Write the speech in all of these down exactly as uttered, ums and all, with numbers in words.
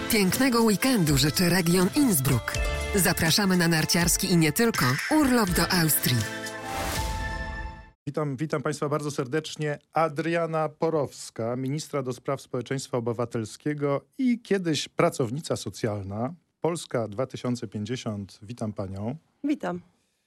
Pięknego weekendu życzy region Innsbruck. Zapraszamy na narciarski i nie tylko urlop do Austrii. Witam, witam Państwa bardzo serdecznie. Adriana Porowska, ministra do spraw społeczeństwa obywatelskiego i kiedyś pracownica socjalna. Polska dwa tysiące pięćdziesiąt. Witam Panią. Witam.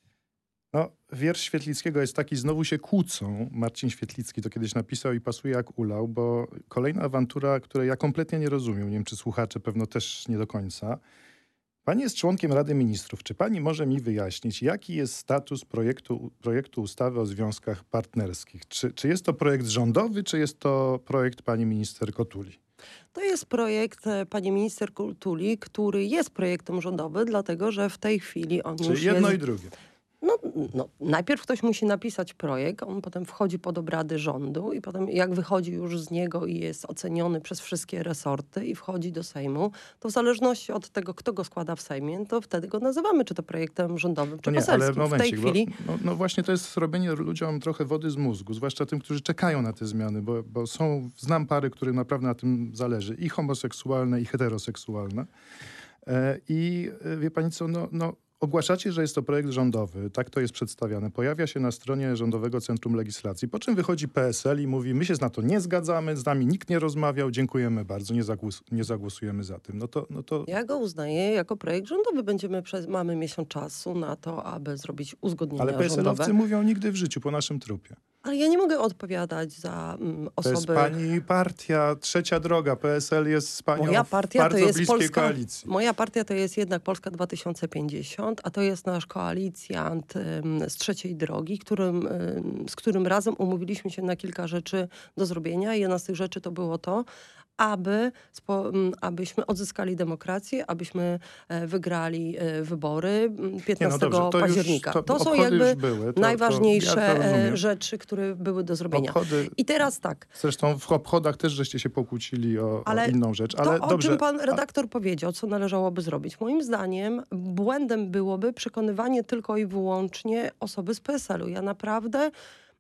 No, wiersz Świetlickiego jest taki, znowu się kłócą. Marcin Świetlicki to kiedyś napisał i pasuje jak ulał, bo kolejna awantura, której ja kompletnie nie rozumiem. Nie wiem, czy słuchacze pewno też nie do końca. Pani jest członkiem Rady Ministrów. Czy pani może mi wyjaśnić, jaki jest status projektu, projektu ustawy o związkach partnerskich? Czy, czy jest to projekt rządowy, czy jest to projekt pani minister Kotuli? To jest projekt pani minister Kotuli, który jest projektem rządowym, dlatego że w tej chwili on Czyli już jedno jest... i drugie. No, no, najpierw ktoś musi napisać projekt, on potem wchodzi pod obrady rządu i potem jak wychodzi już z niego i jest oceniony przez wszystkie resorty i wchodzi do Sejmu, to w zależności od tego, kto go składa w Sejmie, to wtedy go nazywamy, czy to projektem rządowym, czy No nie, poselskim. ale momencik, w tej chwili... bo, no, no właśnie to jest robienie ludziom trochę wody z mózgu, zwłaszcza tym, którzy czekają na te zmiany, bo, bo są, znam pary, którym naprawdę na tym zależy, i homoseksualne, i heteroseksualne. E, I e, wie pani co, no... no ogłaszacie, że jest to projekt rządowy, tak to jest przedstawiane. Pojawia się na stronie Rządowego Centrum Legislacji, po czym wychodzi P S L i mówi, my się na to nie zgadzamy, z nami nikt nie rozmawiał, dziękujemy bardzo, nie, zagłos nie zagłosujemy za tym. No to, no to... Ja go uznaję jako projekt rządowy. Będziemy przez, mamy miesiąc czasu na to, aby zrobić uzgodnienia Ale P S L-owcy rządowe. mówią nigdy w życiu, po naszym trupie. Ale ja nie mogę odpowiadać za um, osoby... To jest pani partia, Trzecia Droga, P S L jest z panią Moja partia w bardzo to jest bliskiej Polska, koalicji. Moja partia to jest jednak Polska dwa tysiące pięćdziesiąt, a to jest nasz koalicjant um, z Trzeciej Drogi, którym, um, z którym razem umówiliśmy się na kilka rzeczy do zrobienia. Jedna z tych rzeczy to było to, aby, spo, um, abyśmy odzyskali demokrację, abyśmy e, wygrali e, wybory piętnastego Nie, no dobrze, to października. Już, to to są jakby były, to, najważniejsze to, ja to rzeczy, które były do zrobienia. Obchody, I teraz tak. Zresztą w obchodach też żeście się pokłócili o, ale o inną rzecz. Ale to, dobrze, o czym pan redaktor a... powiedział, co należałoby zrobić. Moim zdaniem błędem byłoby przekonywanie tylko i wyłącznie osoby z P S L-u. Ja naprawdę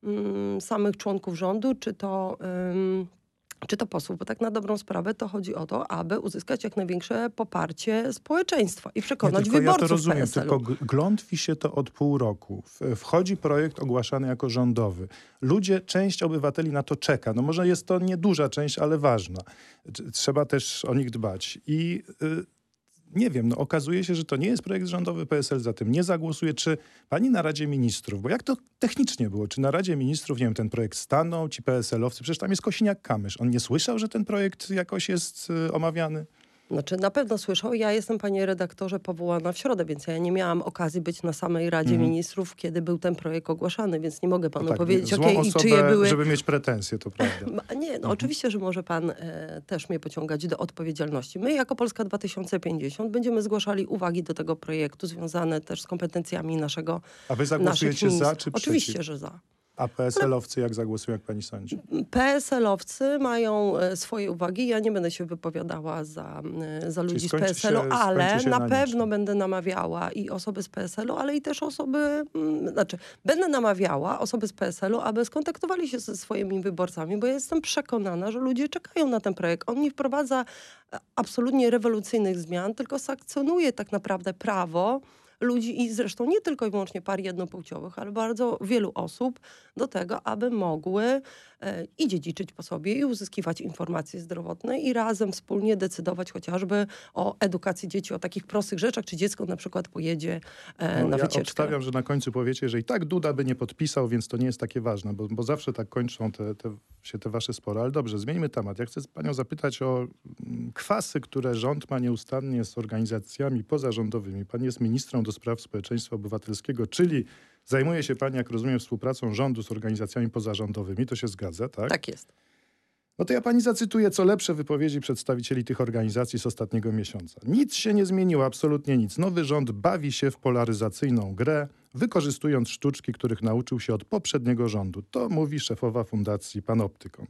mm, samych członków rządu, czy to... Ym, czy to posłów, bo tak na dobrą sprawę to chodzi o to, aby uzyskać jak największe poparcie społeczeństwa i przekonać nie, tylko wyborców ja to rozumiem, P S L-u. tylko glątwi się to od pół roku. Wchodzi projekt ogłaszany jako rządowy. Ludzie, część obywateli na to czeka. No może jest to nieduża część, ale ważna. Trzeba też o nich dbać. I... Yy, Nie wiem, no okazuje się, że to nie jest projekt rządowy, P S L za tym nie zagłosuje. Czy pani na Radzie Ministrów, bo jak to technicznie było, czy na Radzie Ministrów, nie wiem, ten projekt stanął, ci P S L-owcy, przecież tam jest Kosiniak-Kamysz. On nie słyszał, że ten projekt jakoś jest y, omawiany? Znaczy na pewno słyszał. Ja jestem, panie redaktorze, powołana w środę, więc ja nie miałam okazji być na samej Radzie mm. Ministrów, kiedy był ten projekt ogłaszany, więc nie mogę panu no tak, powiedzieć, złą okay, osobę, i czyje były... żeby mieć pretensje, to prawda. Nie, no mhm. oczywiście, że może pan e, też mnie pociągać do odpowiedzialności. My jako Polska dwa tysiące pięćdziesiąt będziemy zgłaszali uwagi do tego projektu, związane też z kompetencjami naszego... A wy zagłosujecie za, czy przeciw? Oczywiście, że za. A P S L-owcy jak zagłosują, jak pani sądzi? P S L-owcy mają e, swoje uwagi. Ja nie będę się wypowiadała za, e, za ludzi z P S L-u, ale na, na pewno będę namawiała i osoby z P S L-u, ale i też osoby, m, znaczy będę namawiała osoby z P S L-u, aby skontaktowali się ze swoimi wyborcami, bo ja jestem przekonana, że ludzie czekają na ten projekt. On nie wprowadza absolutnie rewolucyjnych zmian, tylko sankcjonuje tak naprawdę prawo ludzi i zresztą nie tylko i wyłącznie par jednopłciowych, ale bardzo wielu osób do tego, aby mogły e, i dziedziczyć po sobie i uzyskiwać informacje zdrowotne i razem wspólnie decydować chociażby o edukacji dzieci, o takich prostych rzeczach, czy dziecko na przykład pojedzie e, no, na ja wycieczkę. obstawiam, że na końcu powiecie, że i tak Duda by nie podpisał, więc to nie jest takie ważne, bo, bo zawsze tak kończą te, te, się te wasze spory. Ale dobrze, zmieńmy temat. Ja chcę panią zapytać o kwasy, które rząd ma nieustannie z organizacjami pozarządowymi. Pani jest ministrą do spraw społeczeństwa obywatelskiego, czyli zajmuje się pani, jak rozumiem, współpracą rządu z organizacjami pozarządowymi. To się zgadza, tak? Tak jest. No to ja pani zacytuję co lepsze wypowiedzi przedstawicieli tych organizacji z ostatniego miesiąca. Nic się nie zmieniło, absolutnie nic. Nowy rząd bawi się w polaryzacyjną grę, wykorzystując sztuczki, których nauczył się od poprzedniego rządu. To mówi szefowa Fundacji Panoptykon.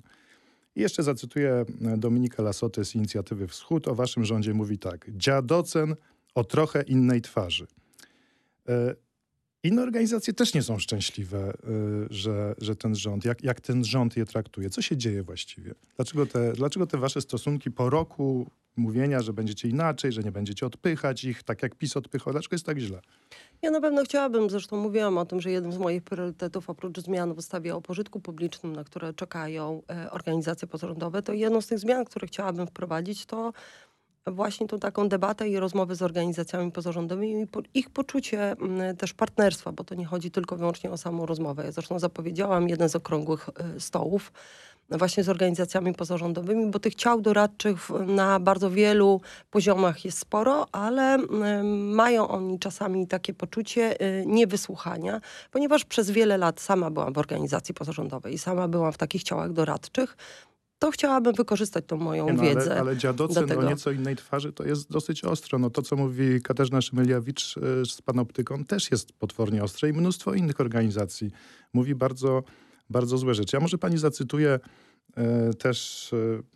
I jeszcze zacytuję Dominikę Lasotę z Inicjatywy Wschód. O waszym rządzie mówi tak. Dziadocen o trochę innej twarzy. Inne organizacje też nie są szczęśliwe, że, że ten rząd, jak, jak ten rząd je traktuje. Co się dzieje właściwie? Dlaczego te, dlaczego te wasze stosunki po roku mówienia, że będziecie inaczej, że nie będziecie odpychać ich, tak jak PiS odpychał, dlaczego jest tak źle? Ja na pewno chciałabym, zresztą mówiłam o tym, że jednym z moich priorytetów, oprócz zmian w ustawie o pożytku publicznym, na które czekają e, organizacje pozarządowe, to jedną z tych zmian, które chciałabym wprowadzić, to właśnie tą taką debatę i rozmowy z organizacjami pozarządowymi i po, ich poczucie m, też partnerstwa, bo to nie chodzi tylko i wyłącznie o samą rozmowę. Ja zresztą zapowiedziałam jeden z okrągłych y, stołów właśnie z organizacjami pozarządowymi, bo tych ciał doradczych w, na bardzo wielu poziomach jest sporo, ale y, mają oni czasami takie poczucie y, niewysłuchania, ponieważ przez wiele lat sama byłam w organizacji pozarządowej i sama byłam w takich ciałach doradczych. To chciałabym wykorzystać tą moją nie, no, wiedzę. Ale, ale dziadocy no nieco innej twarzy to jest dosyć ostro. No to, co mówi Katarzyna Szymieliawicz z Panoptyką, też jest potwornie ostre i mnóstwo innych organizacji mówi bardzo, bardzo złe rzeczy. Ja może pani zacytuję e, też,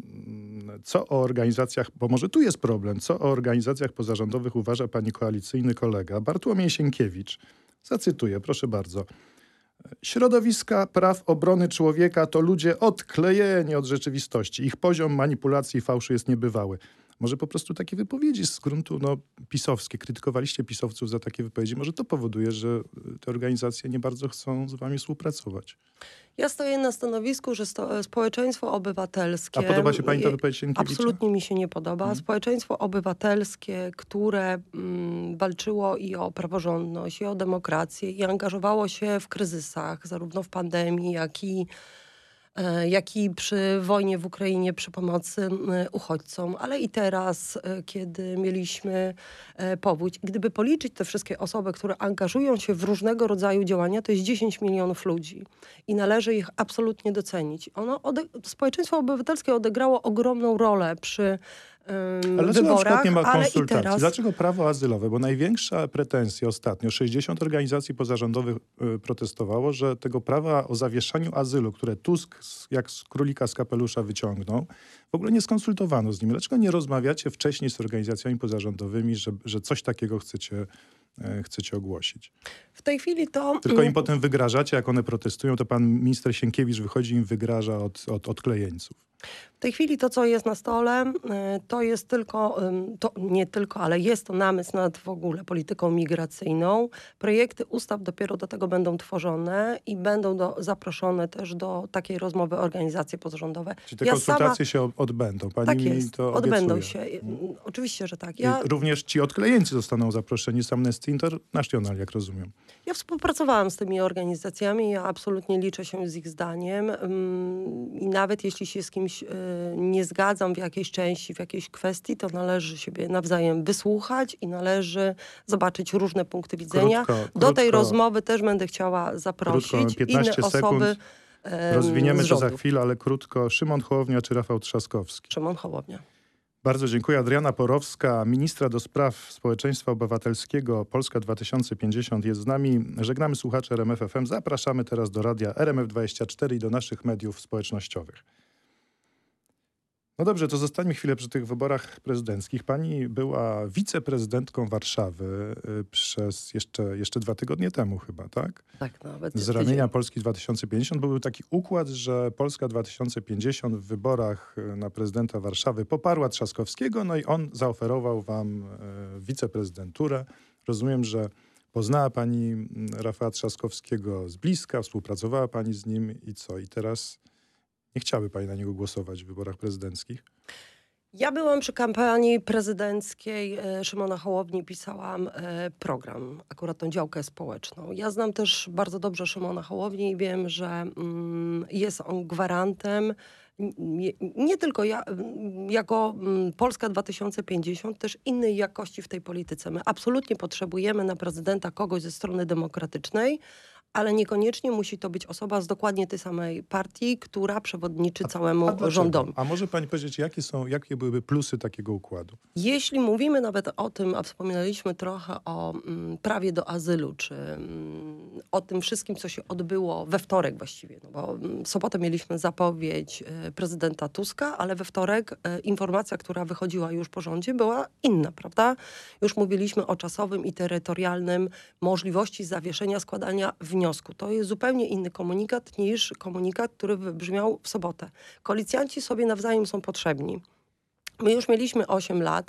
e, co o organizacjach, bo może tu jest problem, co o organizacjach pozarządowych uważa pani koalicyjny kolega Bartłomiej Sienkiewicz. Zacytuję, proszę bardzo. Środowiska praw obrony człowieka to ludzie odklejeni od rzeczywistości. Ich poziom manipulacji i fałszu jest niebywały. Może po prostu takie wypowiedzi z gruntu no, pisowskie, krytykowaliście pisowców za takie wypowiedzi. Może to powoduje, że te organizacje nie bardzo chcą z wami współpracować. Ja stoję na stanowisku, że sto, społeczeństwo obywatelskie... A podoba się pani ta wypowiedź Sienkiewicza? Absolutnie mi się nie podoba. Hmm. Społeczeństwo obywatelskie, które mm, walczyło i o praworządność, i o demokrację, i angażowało się w kryzysach, zarówno w pandemii, jak i jak i przy wojnie w Ukrainie, przy pomocy uchodźcom, ale i teraz, kiedy mieliśmy powódź. Gdyby policzyć te wszystkie osoby, które angażują się w różnego rodzaju działania, to jest dziesięć milionów ludzi i należy ich absolutnie docenić. Ono społeczeństwo obywatelskie odegrało ogromną rolę przy ale dlaczego na przykład nie ma konsultacji? Teraz... Dlaczego prawo azylowe? Bo największa pretensja ostatnio, sześćdziesiąt organizacji pozarządowych y, protestowało, że tego prawa o zawieszaniu azylu, które Tusk jak z królika z kapelusza wyciągnął, w ogóle nie skonsultowano z nimi. Dlaczego nie rozmawiacie wcześniej z organizacjami pozarządowymi, że, że coś takiego chcecie, y, chcecie ogłosić? W tej chwili to... Tylko im potem wygrażacie, jak one protestują, to pan minister Sienkiewicz wychodzi i im wygraża od, od, od klejeńców. W tej chwili to, co jest na stole, to jest tylko, to nie tylko, ale jest to namysł nad w ogóle polityką migracyjną. Projekty ustaw dopiero do tego będą tworzone i będą do, zaproszone też do takiej rozmowy organizacje pozarządowe. Czyli te ja konsultacje sama... się odbędą? Pani tak mi jest, to odbędą obiecuje. się. Hmm. Oczywiście, że tak. Ja... Również ci odklejeńcy zostaną zaproszeni z Amnesty International, jak rozumiem. Ja współpracowałam z tymi organizacjami, ja absolutnie liczę się z ich zdaniem i nawet jeśli się z kimś nie zgadzam w jakiejś części, w jakiejś kwestii, to należy siebie nawzajem wysłuchać i należy zobaczyć różne punkty widzenia. Krótko, Do krótko, tej rozmowy też będę chciała zaprosić inne osoby. Rozwiniemy to za chwilę, ale krótko. Szymon Hołownia czy Rafał Trzaskowski? Szymon Hołownia. Bardzo dziękuję. Adriana Porowska, ministra do spraw społeczeństwa obywatelskiego Polska dwa tysiące pięćdziesiąt jest z nami. Żegnamy słuchaczy R M F F M. Zapraszamy teraz do radia R M F dwadzieścia cztery i do naszych mediów społecznościowych. No dobrze, to zostańmy chwilę przy tych wyborach prezydenckich. Pani była wiceprezydentką Warszawy przez jeszcze, jeszcze dwa tygodnie temu chyba, tak? Tak, nawet. Z ramienia Polski dwa tysiące pięćdziesiąt. Był taki układ, że Polska dwa tysiące pięćdziesiąt w wyborach na prezydenta Warszawy poparła Trzaskowskiego, no i on zaoferował wam wiceprezydenturę. Rozumiem, że poznała pani Rafała Trzaskowskiego z bliska, współpracowała pani z nim i co? I teraz... Nie chciałaby pani na niego głosować w wyborach prezydenckich? Ja byłam przy kampanii prezydenckiej Szymona Hołowni, pisałam program, akurat tą działkę społeczną. Ja znam też bardzo dobrze Szymona Hołownię i wiem, że jest on gwarantem nie, nie tylko ja, jako Polska dwa tysiące pięćdziesiąt, też innej jakości w tej polityce. My absolutnie potrzebujemy na prezydenta kogoś ze strony demokratycznej, ale niekoniecznie musi to być osoba z dokładnie tej samej partii, która przewodniczy a, całemu a rządowi. A może pani powiedzieć, jakie są, jakie byłyby plusy takiego układu? Jeśli mówimy nawet o tym, a wspominaliśmy trochę o mm, prawie do azylu, czy mm, o tym wszystkim, co się odbyło we wtorek właściwie. No bo w sobotę mieliśmy zapowiedź prezydenta Tuska, ale we wtorek informacja, która wychodziła już po rządzie, była inna, prawda? Już mówiliśmy o czasowym i terytorialnym możliwości zawieszenia składania wniosku. To jest zupełnie inny komunikat niż komunikat, który wybrzmiał w sobotę. Koalicjanci sobie nawzajem są potrzebni. My już mieliśmy osiem lat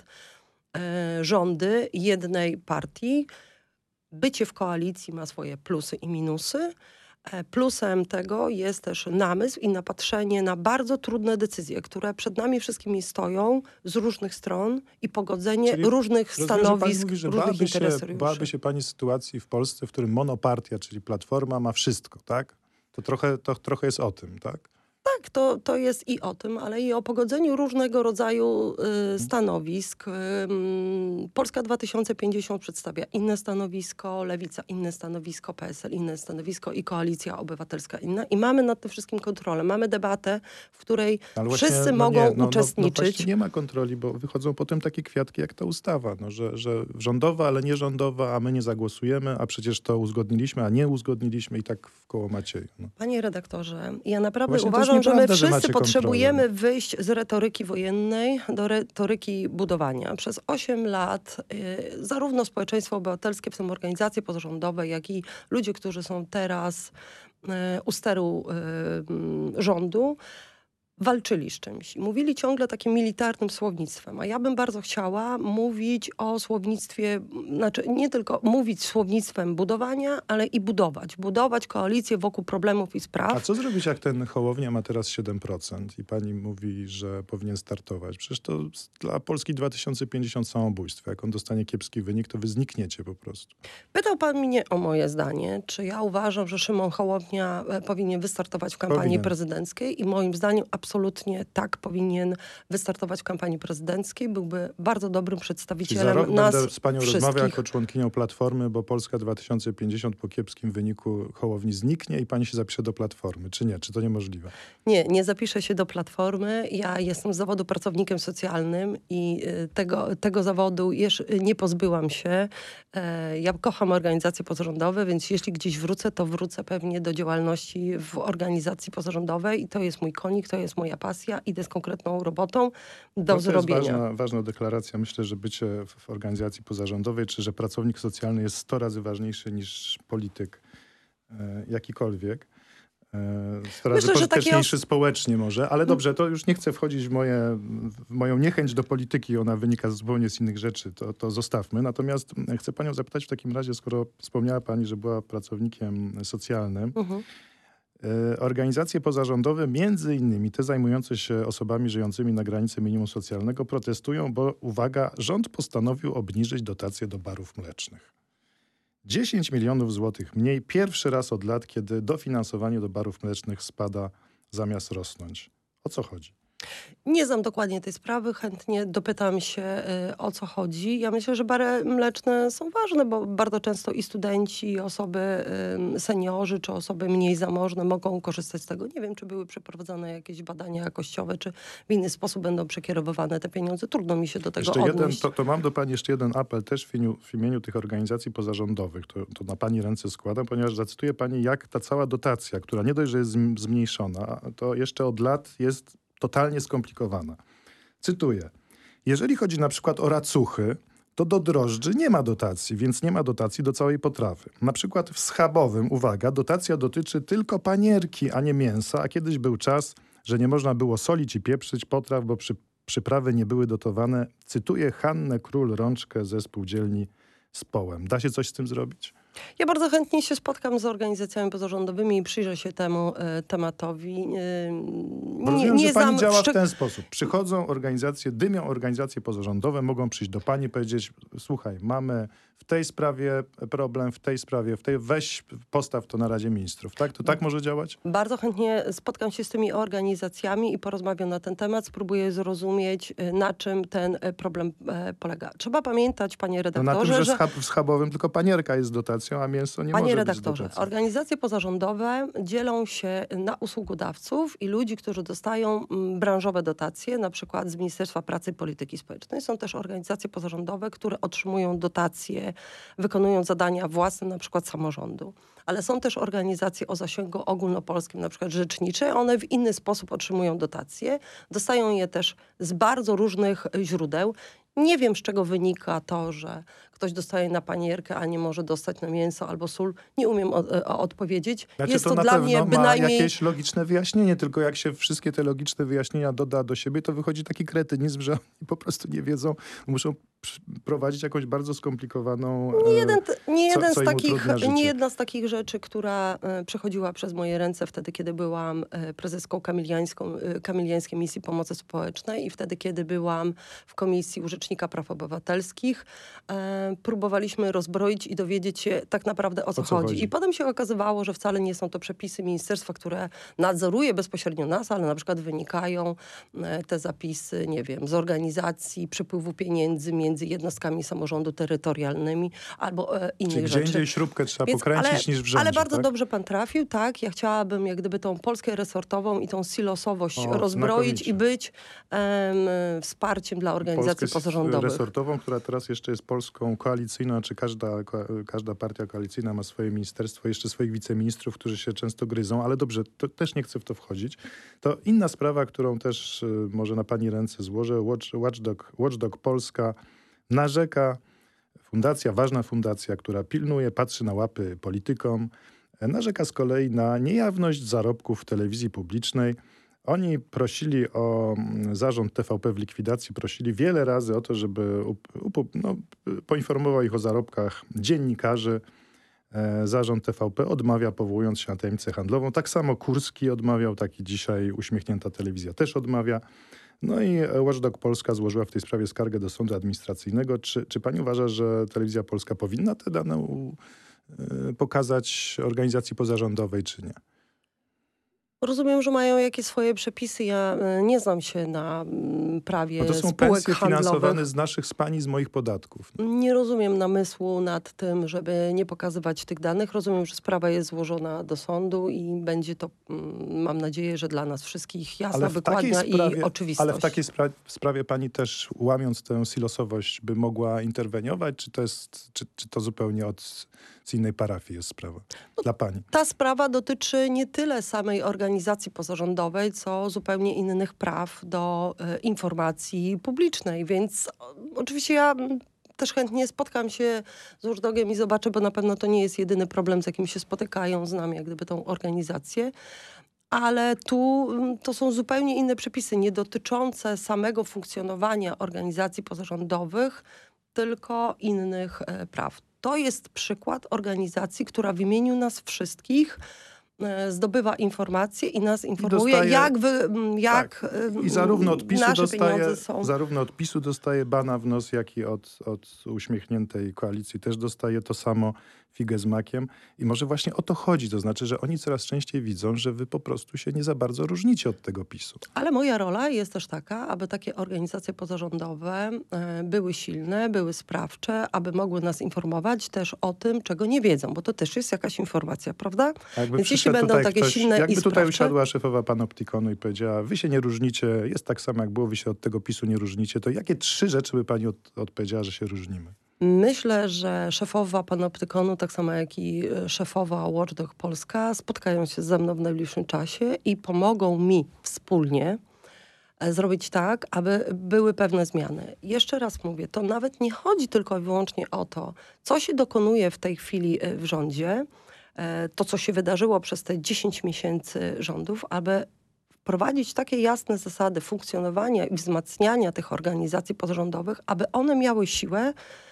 e, rządy jednej partii. Bycie w koalicji ma swoje plusy i minusy. E, plusem tego jest też namysł i napatrzenie na bardzo trudne decyzje, które przed nami wszystkimi stoją z różnych stron i pogodzenie Czyli różnych stanowisk, mówi, że różnych bałaby interesariuszy. Się, bałaby się pani sytuacji w Polsce, w którym monopartia, czyli Platforma, ma wszystko, tak? To trochę, to trochę jest o tym, tak? Tak, to, to jest i o tym, ale i o pogodzeniu różnego rodzaju y, stanowisk. Y, y, Polska dwa tysiące pięćdziesiąt przedstawia inne stanowisko, Lewica inne stanowisko, P S L inne stanowisko i Koalicja Obywatelska inna. I mamy nad tym wszystkim kontrolę. Mamy debatę, w której Ale właśnie, wszyscy no mogą nie, no, uczestniczyć. No, no nie ma kontroli, bo wychodzą potem takie kwiatki jak ta ustawa, no, że, że rządowa, ale nie rządowa, a my nie zagłosujemy, a przecież to uzgodniliśmy, a nie uzgodniliśmy i tak w koło Macieju. No. Panie redaktorze, ja naprawdę Właśnie uważam, że my wszyscy że potrzebujemy kontrolę. wyjść z retoryki wojennej do retoryki budowania. Przez osiem lat y, zarówno społeczeństwo obywatelskie, w tym organizacje pozarządowe, jak i ludzie, którzy są teraz y, u steru y, rządu, walczyli z czymś. Mówili ciągle takim militarnym słownictwem, a ja bym bardzo chciała mówić o słownictwie, znaczy nie tylko mówić słownictwem budowania, ale i budować. Budować koalicję wokół problemów i spraw. A co zrobić, jak ten Hołownia ma teraz siedem procent i pani mówi, że powinien startować? Przecież to dla Polski dwa tysiące pięćdziesiąt samobójstwo. Jak on dostanie kiepski wynik, to wy znikniecie po prostu. Pytał pan mnie o moje zdanie, czy ja uważam, że Szymon Hołownia powinien wystartować w kampanii Powinien. prezydenckiej i moim zdaniem absolutnie tak powinien wystartować w kampanii prezydenckiej. Byłby bardzo dobrym Czyli przedstawicielem za rok nas będę z panią wszystkich. rozmawiał jako członkinią Platformy, bo Polska dwa tysiące pięćdziesiąt po kiepskim wyniku Hołowni zniknie i pani się zapisze do Platformy. Czy nie? Czy to niemożliwe? Nie, nie zapiszę się do Platformy. Ja jestem z zawodu pracownikiem socjalnym i y, tego, tego zawodu jeszcze nie pozbyłam się. E, ja kocham organizacje pozarządowe, więc jeśli gdzieś wrócę, to wrócę pewnie do działalności w organizacji pozarządowej i to jest mój konik, to jest moja pasja. Idę z konkretną robotą do to zrobienia. To jest ważna, ważna deklaracja. Myślę, że bycie w organizacji pozarządowej, czy że pracownik socjalny jest sto razy ważniejszy niż polityk e, jakikolwiek. sto razy pożyteczniejszy społecznie może, ale dobrze, to już nie chcę wchodzić w, moje, w moją niechęć do polityki, ona wynika zupełnie z innych rzeczy, to, to zostawmy. Natomiast chcę panią zapytać w takim razie, skoro wspomniała pani, że była pracownikiem socjalnym, mhm. Organizacje pozarządowe, między innymi te zajmujące się osobami żyjącymi na granicy minimum socjalnego, protestują, bo uwaga, rząd postanowił obniżyć dotacje do barów mlecznych. dziesięć milionów złotych mniej, pierwszy raz od lat, kiedy dofinansowanie do barów mlecznych spada zamiast rosnąć. O co chodzi? Nie znam dokładnie tej sprawy, chętnie dopytam się, y, o co chodzi. Ja myślę, że bary mleczne są ważne, bo bardzo często i studenci, i osoby, y, seniorzy, czy osoby mniej zamożne mogą korzystać z tego. Nie wiem, czy były przeprowadzane jakieś badania jakościowe, czy w inny sposób będą przekierowywane te pieniądze. Trudno mi się do tego jeszcze odnieść. Jeden, to, to mam do pani jeszcze jeden apel też w imieniu, w imieniu tych organizacji pozarządowych. To, to na pani ręce składam, ponieważ zacytuję pani, jak ta cała dotacja, która nie dość, że jest zmniejszona, to jeszcze od lat jest totalnie skomplikowana. Cytuję. Jeżeli chodzi na przykład o racuchy, to do drożdży nie ma dotacji, więc nie ma dotacji do całej potrawy. Na przykład w schabowym, uwaga, dotacja dotyczy tylko panierki, a nie mięsa, a kiedyś był czas, że nie można było solić i pieprzyć potraw, bo przy, przyprawy nie były dotowane. Cytuję Hannę Król-Rączkę ze spółdzielni z Połem. Da się coś z tym zrobić? Ja bardzo chętnie się spotkam z organizacjami pozarządowymi i przyjrzę się temu y, tematowi. Y, nie, rozumiem, nie że pani działa szczeg- w ten sposób. Przychodzą organizacje, dymią organizacje pozarządowe, mogą przyjść do pani i powiedzieć, słuchaj, mamy w tej sprawie problem, w tej sprawie, w tej weź postaw to na Radzie Ministrów. Tak? To tak może działać? Bardzo chętnie spotkam się z tymi organizacjami i porozmawiam na ten temat. Spróbuję zrozumieć, na czym ten problem polega. Trzeba pamiętać, panie redaktorze, no na tym, że, że... Schab, w schabowym tylko panierka jest dotacja. dotacją, a mięso nie Panie może redaktorze, być dotacją. organizacje pozarządowe dzielą się na usługodawców i ludzi, którzy dostają branżowe dotacje, na przykład z Ministerstwa Pracy i Polityki Społecznej. Są też organizacje pozarządowe, które otrzymują dotacje, wykonują zadania własne, na przykład samorządu. Ale są też organizacje o zasięgu ogólnopolskim, na przykład rzecznicze. One w inny sposób otrzymują dotacje. Dostają je też z bardzo różnych źródeł. Nie wiem, z czego wynika to, że ktoś dostaje na panierkę, a nie może dostać na mięso albo sól. Nie umiem o, o, odpowiedzieć. Znaczy, Jest to, to na dla pewno mnie ma bynajmniej... jakieś logiczne wyjaśnienie, tylko jak się wszystkie te logiczne wyjaśnienia doda do siebie, to wychodzi taki kretynizm, że oni po prostu nie wiedzą, muszą prowadzić jakąś bardzo skomplikowaną... Nie jeden, nie jeden co, co z takich, nie jedna z takich rzeczy, która e, przechodziła przez moje ręce wtedy, kiedy byłam e, prezeską kamiliańską, e, Kamiliańskiej Misji Pomocy Społecznej i wtedy, kiedy byłam w Komisji u Rzecznika Praw Obywatelskich, e, próbowaliśmy rozbroić i dowiedzieć się tak naprawdę o co, o co chodzi. chodzi. I potem się okazywało, że wcale nie są to przepisy ministerstwa, które nadzoruje bezpośrednio nas, ale na przykład wynikają e, te zapisy, nie wiem, z organizacji przepływu pieniędzy między jednostkami samorządu terytorialnymi albo e, innych Czyli rzeczy. gdzie indziej śrubkę trzeba Więc, pokręcić ale, niż w rządzie, ale bardzo tak? dobrze pan trafił, tak. Ja chciałabym jak gdyby tą Polskę resortową i tą silosowość O, rozbroić znakomicie. i być em, wsparciem dla organizacji Polskę pozarządowych. resortową, która teraz jeszcze jest Polską koalicyjną, czy każda, każda partia koalicyjna ma swoje ministerstwo, jeszcze swoich wiceministrów, którzy się często gryzą, ale dobrze, to też nie chcę w to wchodzić. To inna sprawa, którą też y, może na pani ręce złożę. Watch, Watchdog, Watchdog Polska narzeka, fundacja, ważna fundacja, która pilnuje, patrzy na łapy politykom, narzeka z kolei na niejawność zarobków w telewizji publicznej. Oni prosili o, zarząd T V P w likwidacji prosili wiele razy o to, żeby up, up, no, poinformował ich o zarobkach dziennikarzy. E, zarząd T V P odmawia, powołując się na tajemnicę handlową. Tak samo Kurski odmawiał, taki dzisiaj uśmiechnięta telewizja też odmawia. No i Watchdog Polska złożyła w tej sprawie skargę do sądu administracyjnego. Czy, czy pani uważa, że Telewizja Polska powinna te dane u, y, pokazać organizacji pozarządowej, czy nie? Rozumiem, że mają jakieś swoje przepisy. Ja y, nie znam się na y, prawie Bo to są spółek pensje handlowych. finansowane z naszych, z pani, z moich podatków. Nie rozumiem namysłu nad tym, żeby nie pokazywać tych danych. Rozumiem, że sprawa jest złożona do sądu i będzie to, mm, mam nadzieję, że dla nas wszystkich jasna, wykładna i oczywistość. Ale w takiej spra sprawie pani też, łamiąc tę silosowość, by mogła interweniować? Czy to jest, czy, czy to zupełnie od z innej parafii jest sprawa no, dla pani? Ta sprawa dotyczy nie tyle samej organizacji pozarządowej, co zupełnie innych praw do e, informacji publicznej. Więc o, oczywiście ja też chętnie spotkam się z Watchdogiem i zobaczę, bo na pewno to nie jest jedyny problem, z jakim się spotykają. Znam jak gdyby tą organizację. Ale tu to są zupełnie inne przepisy, nie dotyczące samego funkcjonowania organizacji pozarządowych, tylko innych e, praw. To jest przykład organizacji, która w imieniu nas wszystkich e, zdobywa informacje i nas informuje, dostaje, jak, wy, jak tak. I zarówno od PiSu nasze dostaje, pieniądze są. zarówno od PiSu dostaje bana w nos, jak i od, od uśmiechniętej koalicji też dostaje to samo, figę z makiem. I może właśnie o to chodzi. To znaczy, że oni coraz częściej widzą, że wy po prostu się nie za bardzo różnicie od tego PiSu. Ale moja rola jest też taka, aby takie organizacje pozarządowe e, były silne, były sprawcze, aby mogły nas informować też o tym, czego nie wiedzą, bo to też jest jakaś informacja, prawda? Jakby Więc jeśli będą takie ktoś, silne jakby i tutaj sprawcze... usiadła szefowa Panoptykonu i powiedziała, wy się nie różnicie, jest tak samo jak było, wy się od tego PiSu nie różnicie, to jakie trzy rzeczy by pani od, odpowiedziała, że się różnimy? Myślę, że szefowa Panoptykonu, tak samo jak i szefowa Watchdog Polska, spotkają się ze mną w najbliższym czasie i pomogą mi wspólnie zrobić tak, aby były pewne zmiany. Jeszcze raz mówię, to nawet nie chodzi tylko i wyłącznie o to, co się dokonuje w tej chwili w rządzie, to co się wydarzyło przez te dziesięć miesięcy rządów, aby wprowadzić takie jasne zasady funkcjonowania i wzmacniania tych organizacji pozarządowych, aby one miały siłę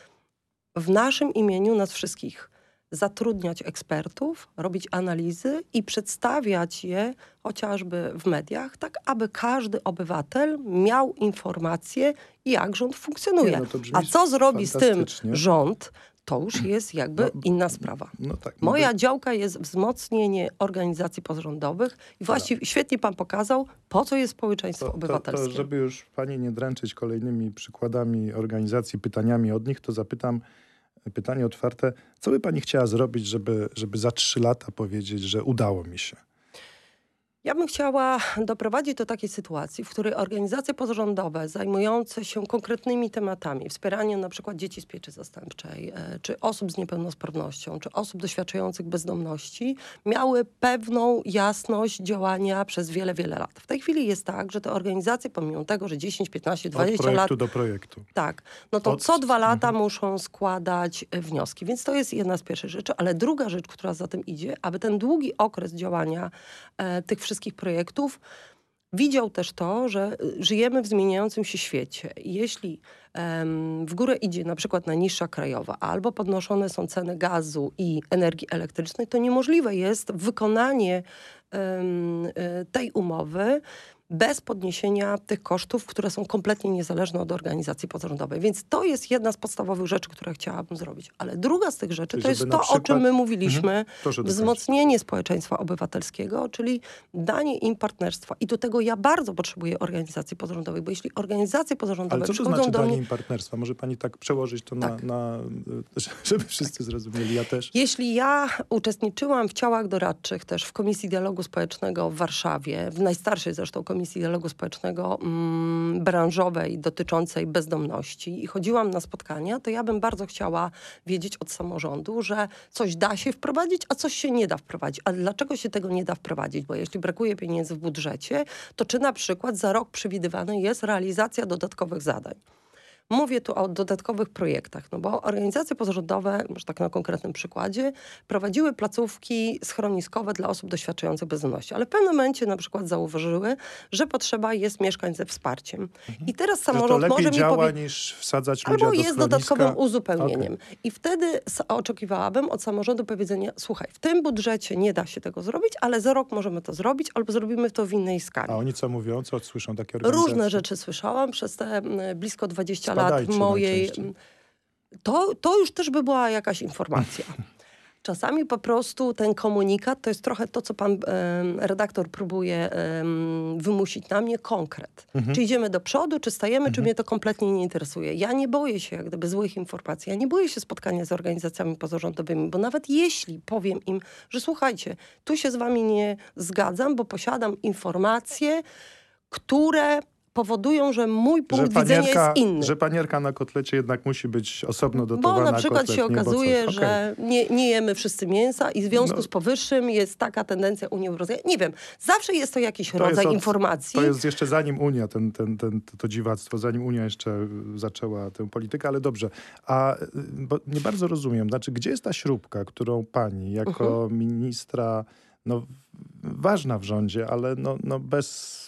w naszym imieniu, nas wszystkich, zatrudniać ekspertów, robić analizy i przedstawiać je chociażby w mediach, tak aby każdy obywatel miał informację, jak rząd funkcjonuje. Nie, no A co zrobi z tym rząd, to już jest jakby no, inna sprawa. No tak, Moja mogę... działka jest wzmocnienie organizacji pozarządowych i właściwie tak. Świetnie pan pokazał, po co jest społeczeństwo to, obywatelskie. To, to, żeby już pani nie dręczyć kolejnymi przykładami organizacji, pytaniami od nich, to zapytam, pytanie otwarte. Co by pani chciała zrobić, żeby, żeby za trzy lata powiedzieć, że udało mi się? Ja bym chciała doprowadzić do takiej sytuacji, w której organizacje pozarządowe zajmujące się konkretnymi tematami, wspieraniem na przykład dzieci z pieczy zastępczej, czy osób z niepełnosprawnością, czy osób doświadczających bezdomności, miały pewną jasność działania przez wiele, wiele lat. W tej chwili jest tak, że te organizacje, pomimo tego, że dziesięć, piętnaście, dwadzieścia lat... Od projektu do projektu. Tak. No to Od... co dwa lata mhm. muszą składać wnioski. Więc to jest jedna z pierwszych rzeczy. Ale druga rzecz, która za tym idzie, aby ten długi okres działania e, tych wszystkich wszystkich projektów, widział też to, że żyjemy w zmieniającym się świecie. Jeśli um, w górę idzie na przykład najniższa krajowa, albo podnoszone są ceny gazu i energii elektrycznej, to niemożliwe jest wykonanie um, tej umowy bez podniesienia tych kosztów, które są kompletnie niezależne od organizacji pozarządowej. Więc to jest jedna z podstawowych rzeczy, które chciałabym zrobić. Ale druga z tych rzeczy to jest to, przykład... o czym my mówiliśmy, mhm. wzmocnienie społeczeństwa obywatelskiego, czyli danie im partnerstwa. I do tego ja bardzo potrzebuję organizacji pozarządowej, bo jeśli organizacje pozarządowe Ale co to znaczy do danie mnie... im partnerstwa? Może pani tak przełożyć to tak. na, na... żeby wszyscy zrozumieli, ja też. Jeśli ja uczestniczyłam w ciałach doradczych też w Komisji Dialogu Społecznego w Warszawie, w najstarszej zresztą Komisji Dialogu Społecznego mm, branżowej dotyczącej bezdomności i chodziłam na spotkania, to ja bym bardzo chciała wiedzieć od samorządu, że coś da się wprowadzić, a coś się nie da wprowadzić. A dlaczego się tego nie da wprowadzić? Bo jeśli brakuje pieniędzy w budżecie, to czy na przykład za rok przewidywana jest realizacja dodatkowych zadań? Mówię tu o dodatkowych projektach, no bo organizacje pozarządowe, może tak na konkretnym przykładzie, prowadziły placówki schroniskowe dla osób doświadczających bezdomności, ale w pewnym momencie na przykład zauważyły, że potrzeba jest mieszkań ze wsparciem. Mhm. I teraz samorząd że to może mi działa powiedzieć, niż wsadzać ludzi albo do jest schroniska. dodatkowym uzupełnieniem. Okay. I wtedy oczekiwałabym od samorządu powiedzenia, słuchaj, w tym budżecie nie da się tego zrobić, ale za rok możemy to zrobić, albo zrobimy to w innej skali. A oni co mówią? Co słyszą takie organizacje? Różne rzeczy słyszałam przez te blisko dwadzieścia Spadajcie lat mojej... To, to już też by była jakaś informacja. Czasami po prostu ten komunikat to jest trochę to, co pan e, redaktor próbuje e, wymusić na mnie, konkret. Mhm. Czy idziemy do przodu, czy stajemy, mhm. czy mnie to kompletnie nie interesuje. Ja nie boję się jak gdyby złych informacji. Ja nie boję się spotkania z organizacjami pozarządowymi, bo nawet jeśli powiem im, że słuchajcie, tu się z wami nie zgadzam, bo posiadam informacje, które powodują, że mój punkt że panierka, widzenia jest inny. Że panierka na kotlecie jednak musi być osobno dotowana. Bo na przykład kotlet, się okazuje, okay. że nie, nie jemy wszyscy mięsa i w związku no. z powyższym jest taka tendencja Unii Europejskiej. Nie wiem, zawsze jest to jakiś to rodzaj od, informacji. To jest jeszcze zanim Unia, ten, ten, ten, to, to dziwactwo, zanim Unia jeszcze zaczęła tę politykę, ale dobrze. A bo nie bardzo rozumiem, znaczy gdzie jest ta śrubka, którą pani jako uh-huh. ministra, no ważna w rządzie, ale no, no bez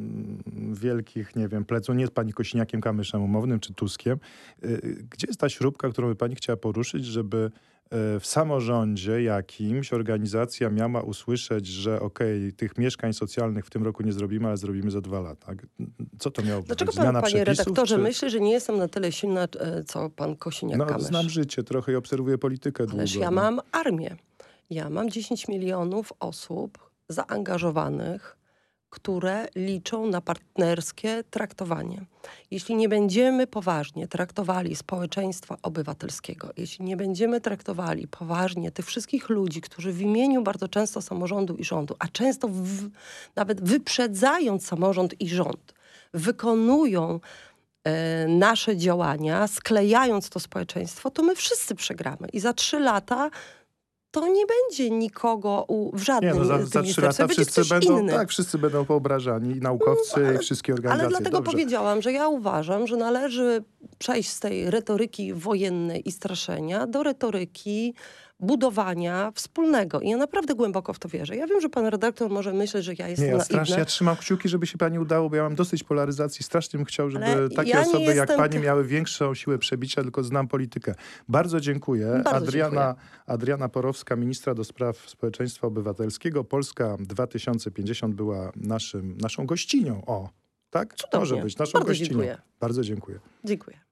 wielkich, nie wiem, pleców, nie jest pani Kosiniakiem-Kamyszem umownym czy Tuskiem. Gdzie jest ta śrubka, którą by pani chciała poruszyć, żeby w samorządzie jakimś organizacja miała usłyszeć, że okej, okay, tych mieszkań socjalnych w tym roku nie zrobimy, ale zrobimy za dwa lata. Co to miało być? Dlaczego pan, Zmiana panie przepisów, redaktorze, czy... myśli, że nie jestem na tyle silna, co pan Kosiniak-Kamysz? No, znam życie trochę i obserwuję politykę długo. Ależ ja no. mam armię. Ja mam dziesięć milionów osób zaangażowanych, które liczą na partnerskie traktowanie. Jeśli nie będziemy poważnie traktowali społeczeństwa obywatelskiego, jeśli nie będziemy traktowali poważnie tych wszystkich ludzi, którzy w imieniu bardzo często samorządu i rządu, a często w, nawet wyprzedzając samorząd i rząd, wykonują e, nasze działania, sklejając to społeczeństwo, to my wszyscy przegramy. I za trzy lata to nie będzie nikogo u, w żadnym nie, no za, za trzy lata wszyscy będą, inny. tak, wszyscy będą poobrażani, i naukowcy, no, ale, i wszystkie organizacje. Ale dlatego Dobrze. powiedziałam, że ja uważam, że należy przejść z tej retoryki wojennej i straszenia do retoryki budowania wspólnego. I ja naprawdę głęboko w to wierzę. Ja wiem, że pan redaktor może myśleć, że ja jestem nie, ja naiwna. strasznie, ja trzymam kciuki, żeby się pani udało, bo ja mam dosyć polaryzacji. Strasznie bym chciał, żeby ale takie ja osoby jak jestem... pani miały większą siłę przebicia, tylko znam politykę. Bardzo dziękuję. Bardzo Adriana, dziękuję. Adriana Porowska, ministra do spraw społeczeństwa obywatelskiego. Polska dwa tysiące pięćdziesiąt była naszym, naszą gościnią. O, tak? Cudownie. Może być naszą Bardzo gościnią. dziękuję. Bardzo dziękuję. Dziękuję.